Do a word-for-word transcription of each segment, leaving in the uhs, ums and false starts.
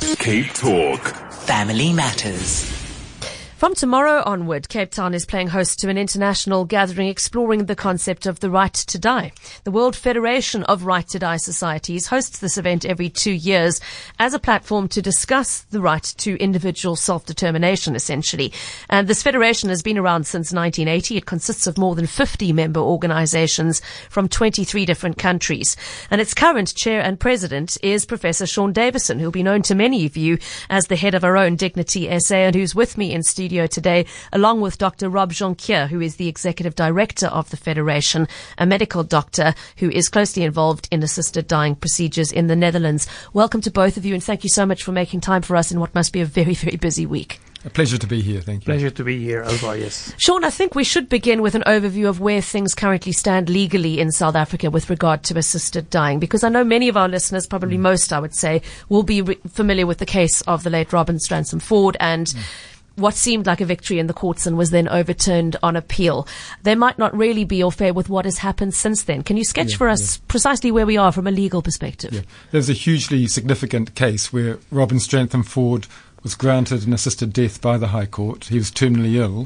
Cape Talk. Family Matters. From tomorrow onward, Cape Town is playing host to an international gathering exploring the concept of the right to die. The World Federation of Right to Die Societies hosts this event every two years as a platform to discuss the right to individual self-determination, essentially. And this federation has been around since nineteen eighty. It consists of more than fifty member organizations from twenty-three different countries. And its current chair and president is Professor Sean Davison, who'll be known to many of you as the head of our own Dignity S A, and who's with me in studio today, along with Doctor Rob Jonquier, who is the executive director of the Federation, a medical doctor who is closely involved in assisted dying procedures in the Netherlands. Welcome to both of you, and thank you so much for making time for us in what must be a very, very busy week. A pleasure to be here, thank you. Pleasure to be here as well, yes. Sean, I think we should begin with an overview of where things currently stand legally in South Africa with regard to assisted dying, because I know many of our listeners, probably mm. most I would say, will be re- familiar with the case of the late Robin Stransom Ford and mm. what seemed like a victory in the courts and was then overturned on appeal. They might not really be au fait with what has happened since then. Can you sketch yeah, for us yeah. precisely where we are from a legal perspective? Yeah. There's a hugely significant case where Robin Stransom Ford was granted an assisted death by the High Court. He was terminally ill.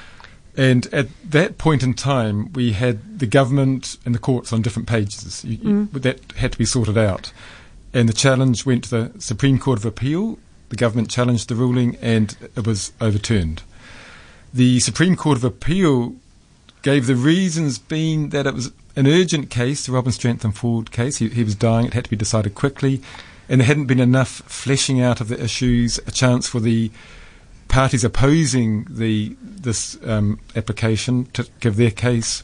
And at that point in time, we had the government and the courts on different pages. You, mm. you, that had to be sorted out. And the challenge went to the Supreme Court of Appeal. The government challenged the ruling and it was overturned. The Supreme Court of Appeal gave the reasons being that it was an urgent case, the Robin Stransom Ford case. He, he was dying, it had to be decided quickly, and there hadn't been enough fleshing out of the issues, a chance for the parties opposing the this um, application to give their case,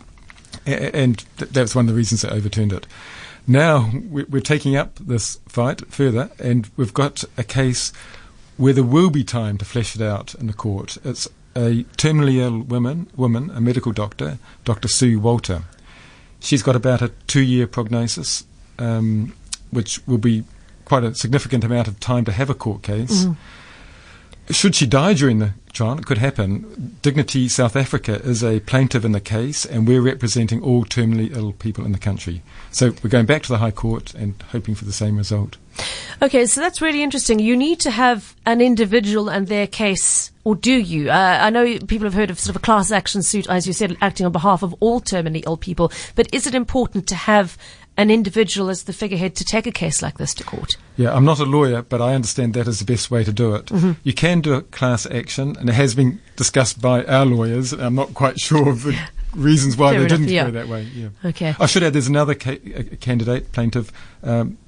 and th- that was one of the reasons that overturned it. Now we're taking up this fight further, and we've got a case where there will be time to flesh it out in the court. It's a terminally ill woman, woman, a medical doctor, Doctor Sue Walter. She's got about a two-year prognosis, um, which will be quite a significant amount of time to have a court case. Mm-hmm. Should she die during the trial, it could happen. Dignity South Africa is a plaintiff in the case, and we're representing all terminally ill people in the country. So we're going back to the High Court and hoping for the same result. Okay, so that's really interesting. You need to have an individual and their case, or do you? Uh, I know people have heard of sort of a class action suit, as you said, acting on behalf of all terminally ill people, but is it important to have an individual as the figurehead to take a case like this to court? Yeah, I'm not a lawyer, but I understand that is the best way to do it. Mm-hmm. You can do a class action, and it has been discussed by our lawyers. I'm not quite sure of the reasons why Fair they enough, didn't yeah. go that way. Yeah. Okay. I should add, there's another ca- a candidate, plaintiff, um,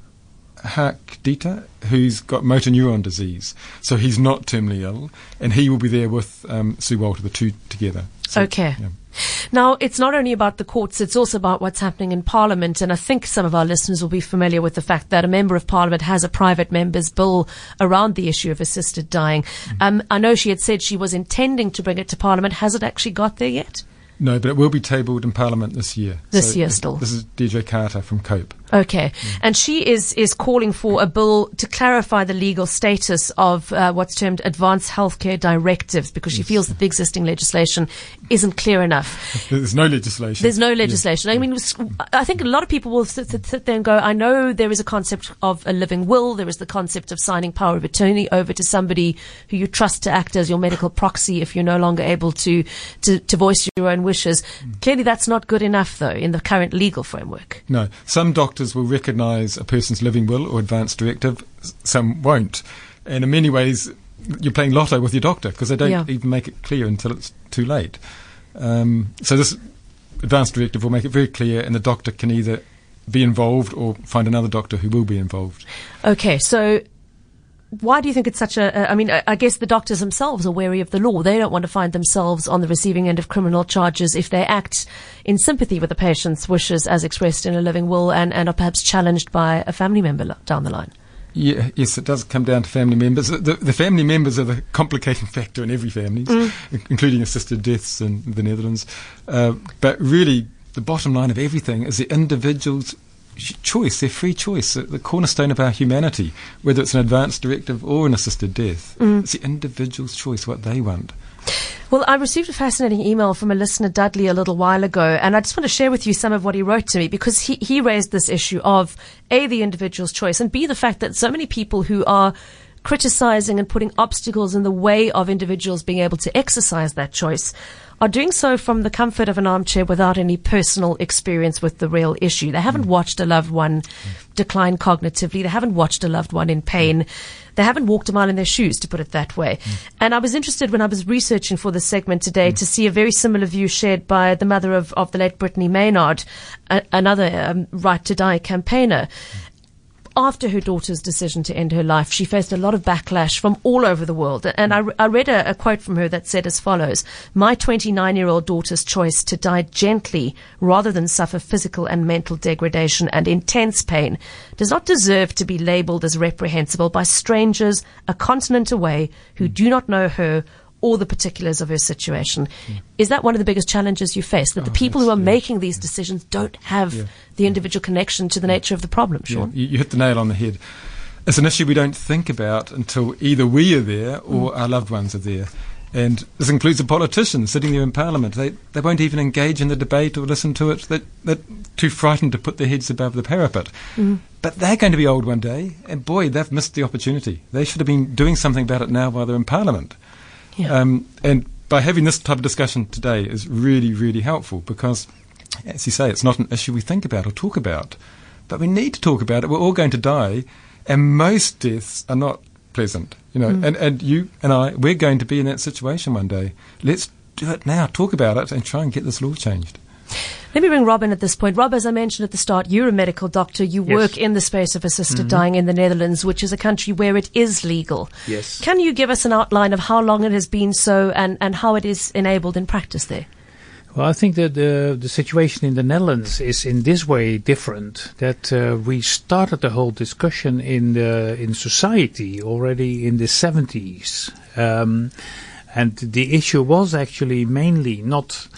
Hark Dieter, who's got motor neuron disease. So he's not terminally ill, and he will be there with um, Sue Walter, the two together. So, okay. Yeah. Now, it's not only about the courts, it's also about what's happening in Parliament, and I think some of our listeners will be familiar with the fact that a Member of Parliament has a private member's bill around the issue of assisted dying. Mm-hmm. Um, I know she had said she was intending to bring it to Parliament. Has it actually got there yet? No, but it will be tabled in Parliament this year. This so year this, still? This is Deirdre Carter from COPE. Okay. Mm. And she is, is calling for a bill to clarify the legal status of uh, what's termed advanced healthcare directives, because she yes. feels that the existing legislation isn't clear enough. There's no legislation. There's no legislation. Yeah. I mean, I think a lot of people will sit, sit, sit there and go, I know there is a concept of a living will. There is the concept of signing power of attorney over to somebody who you trust to act as your medical proxy if you're no longer able to, to, to voice your own wishes. Mm. Clearly, that's not good enough, though, in the current legal framework. No. Some doctors will recognise a person's living will or advance directive, some won't. And in many ways, you're playing lotto with your doctor because they don't yeah. even make it clear until it's too late. Um, so this advance directive will make it very clear, and the doctor can either be involved or find another doctor who will be involved. Okay, so why do you think it's such a, I mean, I guess the doctors themselves are wary of the law. They don't want to find themselves on the receiving end of criminal charges if they act in sympathy with the patient's wishes as expressed in a living will and, and are perhaps challenged by a family member down the line. Yeah, yes, it does come down to family members. The, the family members are the complicating factor in every family, mm. including assisted deaths in the Netherlands. Uh, but really, the bottom line of everything is the individual's choice, their free choice, the cornerstone of our humanity, whether it's an advance directive or an assisted death. Mm. It's the individual's choice, what they want. Well, I received a fascinating email from a listener, Dudley, a little while ago, and I just want to share with you some of what he wrote to me, because he, he raised this issue of, A, the individual's choice, and B, the fact that so many people who are criticizing and putting obstacles in the way of individuals being able to exercise that choice are doing so from the comfort of an armchair without any personal experience with the real issue. They haven't mm. watched a loved one mm. decline cognitively. They haven't watched a loved one in pain. Mm. They haven't walked a mile in their shoes, to put it that way. Mm. And I was interested when I was researching for this segment today mm. to see a very similar view shared by the mother of, of the late Brittany Maynard, a, another um, Right to Die campaigner. Mm. After her daughter's decision to end her life, she faced a lot of backlash from all over the world. And I, I read a, a quote from her that said as follows: "My twenty-nine-year-old daughter's choice to die gently rather than suffer physical and mental degradation and intense pain does not deserve to be labeled as reprehensible by strangers a continent away who do not know her or the particulars of her situation." Mm. Is that one of the biggest challenges you face, that oh, the people who are yeah. making these decisions don't have yeah. the individual connection to the nature of the problem, Sean? Yeah. You, you hit the nail on the head. It's an issue we don't think about until either we are there or mm. our loved ones are there. And this includes the politicians sitting there in Parliament. They they won't even engage in the debate or listen to it. They, they're too frightened to put their heads above the parapet. Mm. But they're going to be old one day, and boy, they've missed the opportunity. They should have been doing something about it now while they're in Parliament. Yeah. Um, and by having this type of discussion today is really, really helpful because, as you say, it's not an issue we think about or talk about. But we need to talk about it. We're all going to die, and most deaths are not pleasant. You know, mm. and, and you and I, we're going to be in that situation one day. Let's do it now, talk about it, and try and get this law changed. Let me bring Rob in at this point. Rob, as I mentioned at the start, you're a medical doctor. You yes. work in the space of assisted mm-hmm. dying in the Netherlands, which is a country where it is legal. Yes. Can you give us an outline of how long it has been so and, and how it is enabled in practice there? Well, I think that the, the situation in the Netherlands is in this way different, that uh, we started the whole discussion in the, in society already in the seventies. Um, and the issue was actually mainly not...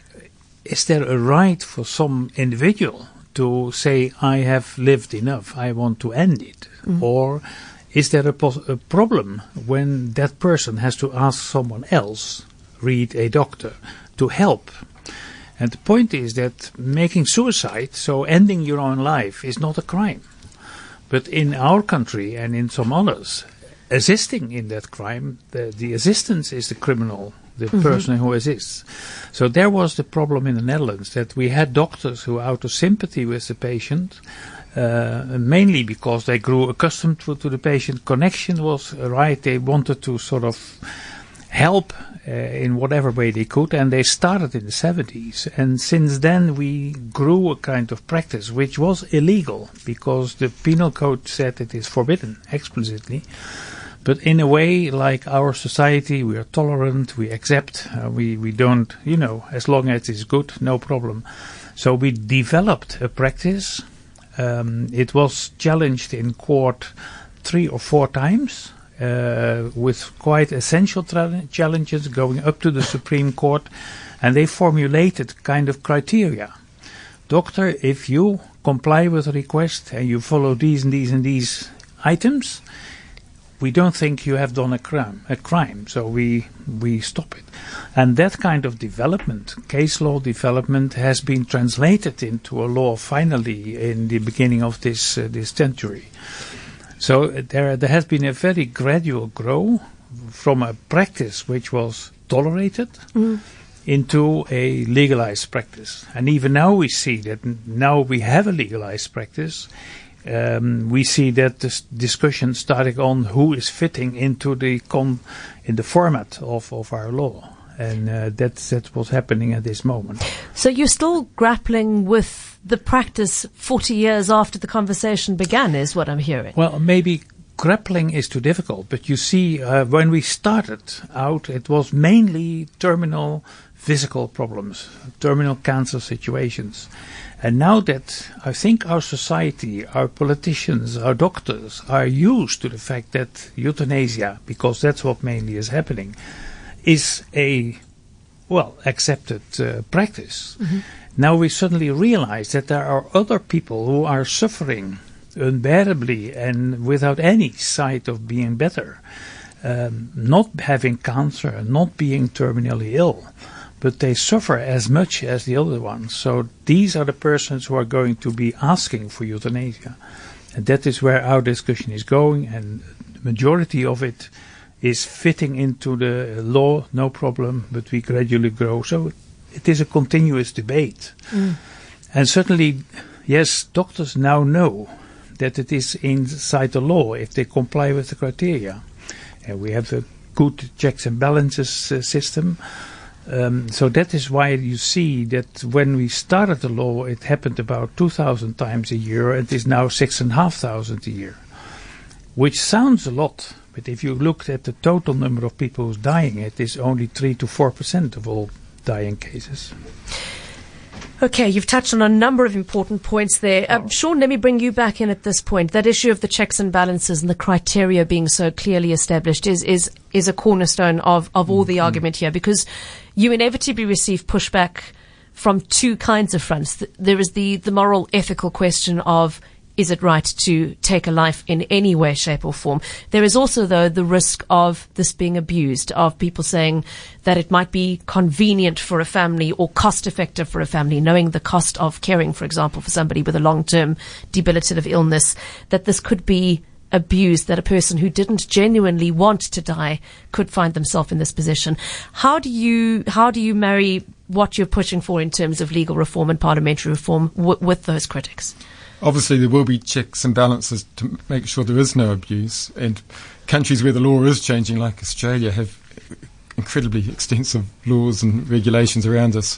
Is there a right for some individual to say, I have lived enough, I want to end it? Mm. Or is there a, pos- a problem when that person has to ask someone else, read a doctor, to help? And the point is that making suicide, so ending your own life, is not a crime. But in our country and in some others, assisting in that crime, the, the assistance is the criminal, the mm-hmm. person who assists. So there was the problem in the Netherlands, that we had doctors who, out of sympathy with the patient, uh, mainly because they grew accustomed to, to the patient, connection was right, they wanted to sort of help uh, in whatever way they could, and they started in the seventies. And since then we grew a kind of practice which was illegal, because the penal code said it is forbidden explicitly. But in a way, like our society, we are tolerant, we accept, uh, we, we don't, you know, as long as it's good, no problem. So we developed a practice. Um, it was challenged in court three or four times, uh, with quite essential tra- challenges going up to the Supreme Court. And they formulated kind of criteria. Doctor, if you comply with the request and you follow these and these and these items, we don't think you have done a crime, a crime, so we we stop it. And that kind of development, case law development, has been translated into a law finally in the beginning of this uh, this century. So uh, there there has been a very gradual growth from a practice which was tolerated mm. into a legalized practice. And even now we see that n- now we have a legalized practice. Um, we see that this discussion starting on who is fitting into the con in the format of, of our law, and uh, that's that's what's happening at this moment. So you're still grappling with the practice forty years after the conversation began, is what I'm hearing. Well, maybe grappling is too difficult, but you see, uh, when we started out, it was mainly terminal physical problems, terminal cancer situations. And now that I think our society, our politicians, our doctors are used to the fact that euthanasia, because that's what mainly is happening, is a, well, accepted uh, practice. Mm-hmm. Now we suddenly realize that there are other people who are suffering unbearably and without any sight of being better, um, not having cancer, not being terminally ill. But they suffer as much as the other ones. So these are the persons who are going to be asking for euthanasia. And that is where our discussion is going. And majority of it is fitting into the law, no problem, but we gradually grow. So it is a continuous debate. Mm. And certainly, yes, doctors now know that it is inside the law if they comply with the criteria. And we have a good checks and balances uh, system. Um, so that is why you see that when we started the law, it happened about two thousand times a year. It is now six and a half thousand a year, which sounds a lot. But if you looked at the total number of people who's dying, it is only three to four percent of all dying cases. Okay, you've touched on a number of important points there. Uh, Sean, let me bring you back in at this point. That issue of the checks and balances and the criteria being so clearly established is is, is a cornerstone of, of all the mm-hmm. argument here, because you inevitably receive pushback from two kinds of fronts. There is the, the moral, ethical question of, is it right to take a life in any way, shape or form? There is also, though, the risk of this being abused, of people saying that it might be convenient for a family or cost effective for a family, knowing the cost of caring, for example, for somebody with a long-term debilitative illness, that this could be abused, that a person who didn't genuinely want to die could find themselves in this position. How do you, how do you marry what you're pushing for in terms of legal reform and parliamentary reform w- with those critics? Obviously, there will be checks and balances to make sure there is no abuse. And countries where the law is changing, like Australia, have incredibly extensive laws and regulations around us.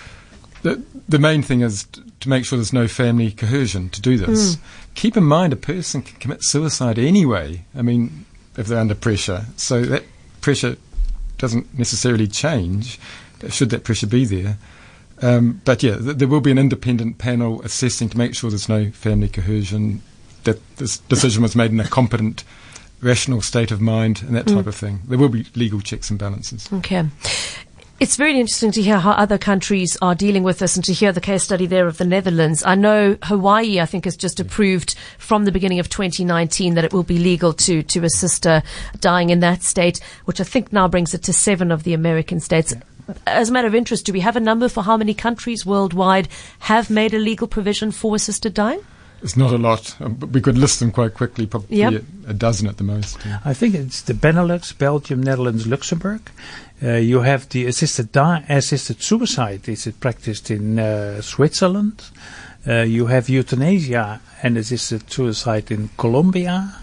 The, the main thing is to make sure there's no family coercion to do this. Mm. Keep in mind, a person can commit suicide anyway, I mean, if they're under pressure. So that pressure doesn't necessarily change, should that pressure be there. Um, but yeah, th- there will be an independent panel assessing to make sure there's no family coercion, that this decision was made in a competent, rational state of mind, and that type mm. of thing. There will be legal checks and balances. Okay. It's very interesting to hear how other countries are dealing with this and to hear the case study there of the Netherlands. I know Hawaii, I think, has just approved from the beginning of twenty nineteen that it will be legal to, to assist a dying in that state, which I think now brings it to seven of the American states. Yeah. As a matter of interest, do we have a number for how many countries worldwide have made a legal provision for assisted dying? It's not a lot, um, but we could list them quite quickly, probably yep. a, a dozen at the most. Yeah. I think it's the Benelux, Belgium, Netherlands, Luxembourg. Uh, you have the assisted di- assisted suicide. Is it practiced in uh, Switzerland? Uh, you have euthanasia and assisted suicide in Colombia.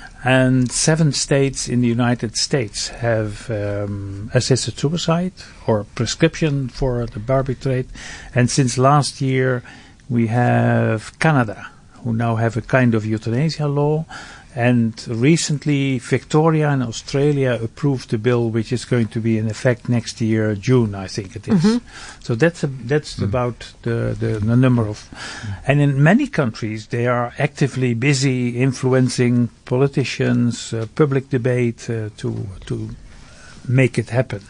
And seven states in the United States have um, assisted suicide or prescription for the barbiturate. And since last year, we have Canada, who now have a kind of euthanasia law. And recently, Victoria and Australia approved a bill which is going to be in effect next year, June, I think it is. Mm-hmm. So that's a, that's mm. about the, the, the number of... Mm. And in many countries, they are actively busy influencing politicians, uh, public debate uh, to to make it happen.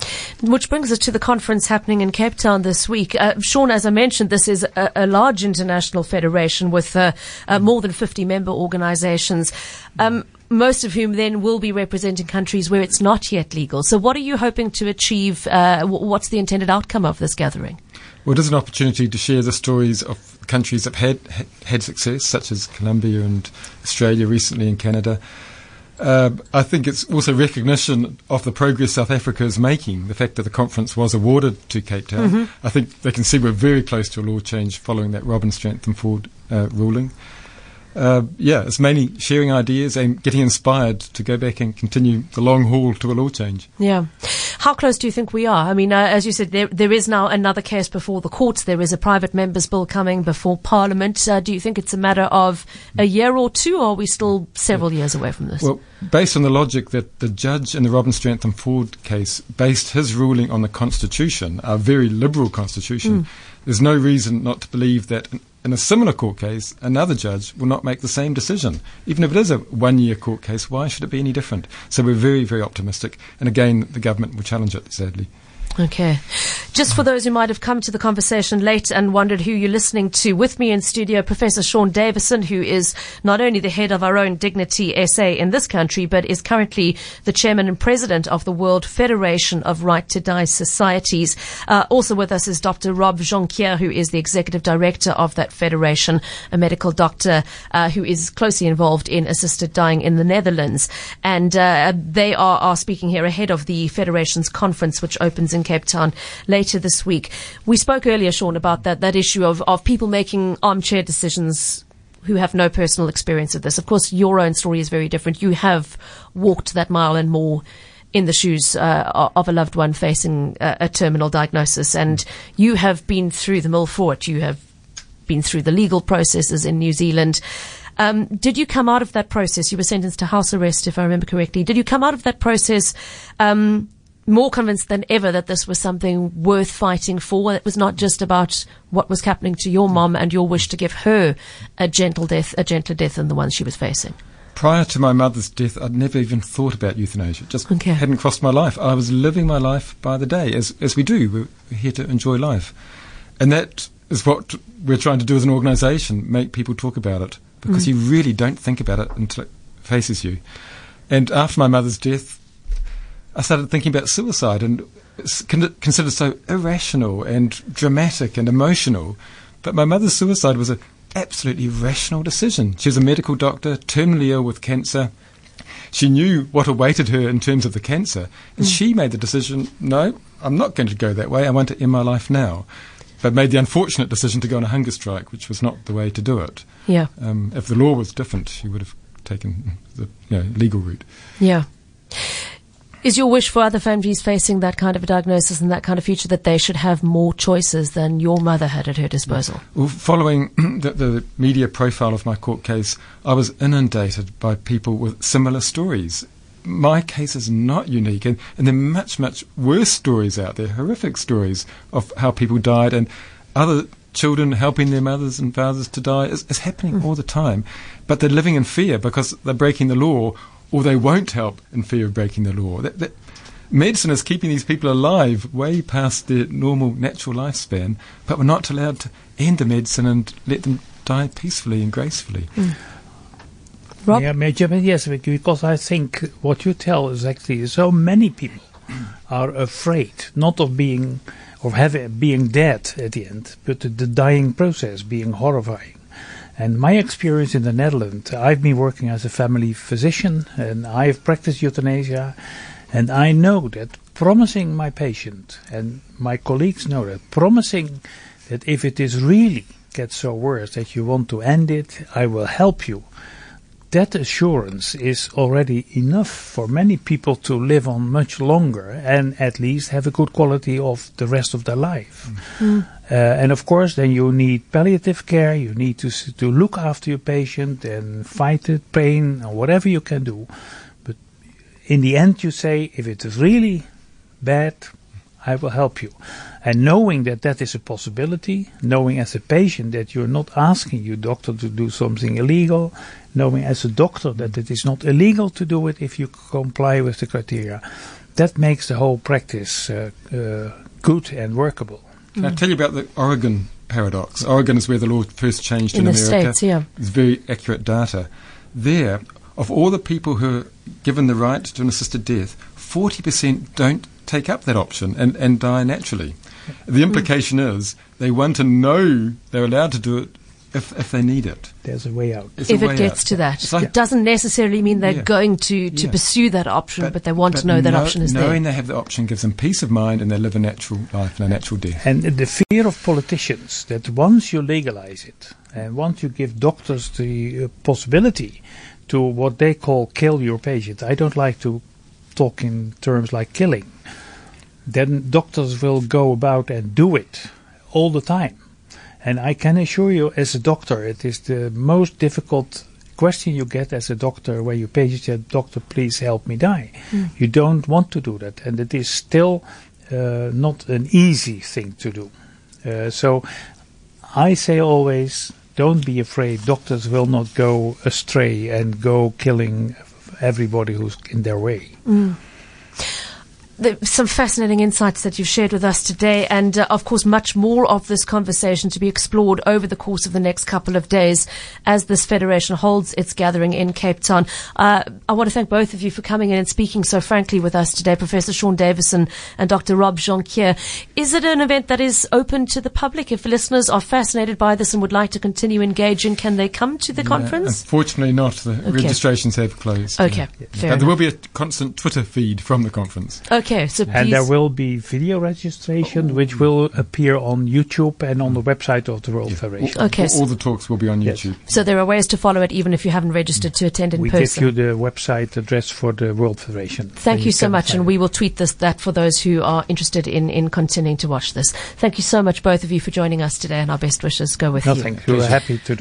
Which brings us to the conference happening in Cape Town this week. Uh, Sean, as I mentioned, this is a, a large international federation with uh, uh, more than fifty member organizations, um, most of whom then will be representing countries where it's not yet legal. So what are you hoping to achieve? Uh, w- what's the intended outcome of this gathering? Well, it is an opportunity to share the stories of countries that have had, had success, such as Colombia and Australia recently and Canada. Uh, I think it's also recognition of the progress South Africa is making, the fact that the conference was awarded to Cape Town. Mm-hmm. I think they can see we're very close to a law change following that Robin Strantham Ford uh, ruling. Uh, yeah, it's mainly sharing ideas and getting inspired to go back and continue the long haul to a law change. Yeah. How close do you think we are? I mean, uh, as you said, there, there is now another case before the courts. There is a private member's bill coming before Parliament. Uh, do you think it's a matter of a year or two, or are we still several years away from this? Well, based on the logic that the judge in the Robin Strantham Ford case based his ruling on the Constitution, a very liberal Constitution, mm. there's no reason not to believe that in a similar court case, another judge will not make the same decision. Even if it is a one-year court case, why should it be any different? So we're very, very optimistic. And again, the government will challenge it, sadly. Okay. Just for those who might have come to the conversation late and wondered who you're listening to, with me in studio, Professor Sean Davison, who is not only the head of our own Dignity S A in this country, but is currently the chairman and president of the World Federation of Right to Die Societies. Uh, also with us is Doctor Rob Jonquière, who is the executive director of that federation, a medical doctor uh, who is closely involved in assisted dying in the Netherlands. And uh, they are, are speaking here ahead of the federation's conference, which opens in Cape Town later this week. We spoke earlier, Sean, about that, that issue of, of people making armchair decisions who have no personal experience of this. Of course, your own story is very different. You have walked that mile and more in the shoes uh, of a loved one facing a, a terminal diagnosis, and you have been through the mill for it. You have been through the legal processes in New Zealand. Um, did you come out of that process? You were sentenced to house arrest, if I remember correctly. Did you come out of that process um, more convinced than ever that this was something worth fighting for? It was not just about what was happening to your mom and your wish to give her a gentle death, a gentler death than the one she was facing. Prior to my mother's death, I'd never even thought about euthanasia. It just okay. hadn't crossed my life. I was living my life by the day, as as we do. We're here to enjoy life. And that is what we're trying to do as an organisation, make people talk about it, because mm. you really don't think about it until it faces you. And after my mother's death, I started thinking about suicide, and it's con- considered so irrational and dramatic and emotional. But my mother's suicide was an absolutely rational decision. She was a medical doctor, terminally ill with cancer. She knew what awaited her in terms of the cancer, and mm. she made the decision, no, I'm not going to go that way. I want to end my life now. But made the unfortunate decision to go on a hunger strike, which was not the way to do it. Yeah. Um, if the law was different, she would have taken the you know, legal route. Yeah. Is your wish for other families facing that kind of a diagnosis and that kind of future that they should have more choices than your mother had at her disposal? Well, following the, the media profile of my court case, I was inundated by people with similar stories. My case is not unique, and, and there are much, much worse stories out there, horrific stories of how people died, and other children helping their mothers and fathers to die is, is happening mm. all the time. But they're living in fear because they're breaking the law, or they won't help in fear of breaking the law. That, that medicine is keeping these people alive way past their normal natural lifespan, but we're not allowed to end the medicine and let them die peacefully and gracefully. Mm. Rob? Yeah, Major, yes, because I think what you tell is actually so many people are afraid not of being of having being dead at the end, but the, the dying process being horrifying. And my experience in the Netherlands, I've been working as a family physician and I've practiced euthanasia, and I know that promising my patient, and my colleagues know that, promising that if it is really gets so worse that you want to end it, I will help you. That assurance is already enough for many people to live on much longer and at least have a good quality of the rest of their life. Mm. Uh, and of course, then you need palliative care. You need to to look after your patient and fight the pain or whatever you can do. But in the end, you say, if it is really bad, I will help you. And knowing that that is a possibility, knowing as a patient that you're not asking your doctor to do something illegal, knowing as a doctor that it is not illegal to do it if you comply with the criteria, that makes the whole practice uh, uh, good and workable. Can mm. I tell you about the Oregon paradox? Oregon is where the law first changed in, in America. In the States, yeah. It's very accurate data. There, of all the people who are given the right to an assisted death, forty percent don't take up that option and, and die naturally. The implication mm. is they want to know they're allowed to do it if, if they need it. There's a way out. It's if it gets out. to that. Like, it doesn't necessarily mean they're yeah. going to, to yeah. pursue that option, but, but they want but to know that no, option is knowing there. Knowing they have the option gives them peace of mind and they live a natural life and a natural death. And the fear of politicians that once you legalize it and once you give doctors the uh, possibility to what they call kill your patient, I don't like to talk in terms like killing, then doctors will go about and do it all the time. And I can assure you, as a doctor, it is the most difficult question you get as a doctor where your patient says, "Doctor, please help me die." Mm. You don't want to do that. And it is still uh, not an easy thing to do. Uh, so I say always, don't be afraid. Doctors will not go astray and go killing everybody who's in their way. Mm. There's some fascinating insights that you've shared with us today, and uh, of course much more of this conversation to be explored over the course of the next couple of days as this federation holds its gathering in Cape Town. Uh, I want to thank both of you for coming in and speaking so frankly with us today, Professor Sean Davison and Doctor Rob Jonquier. Is it an event that is open to the public? If listeners are fascinated by this and would like to continue engaging, can they come to the Yeah, conference? Unfortunately not. The Okay. registrations have closed. Okay, Yeah. fair And there enough. will be a constant Twitter feed from the conference. Okay, so And there please. will be video registration, which will appear on YouTube and on the website of the World Federation. Okay, All, so- all the talks will be on Yes. YouTube. So there are ways to follow it even if you haven't registered to attend in We person. give you the website address for the World Federation. Thank Then you so can much, find and it. we will tweet this that for those who are interested in, in continuing to watch this. Thank you so much, both of you, for joining us today, and our best wishes go with you. Nothing. We were happy to do.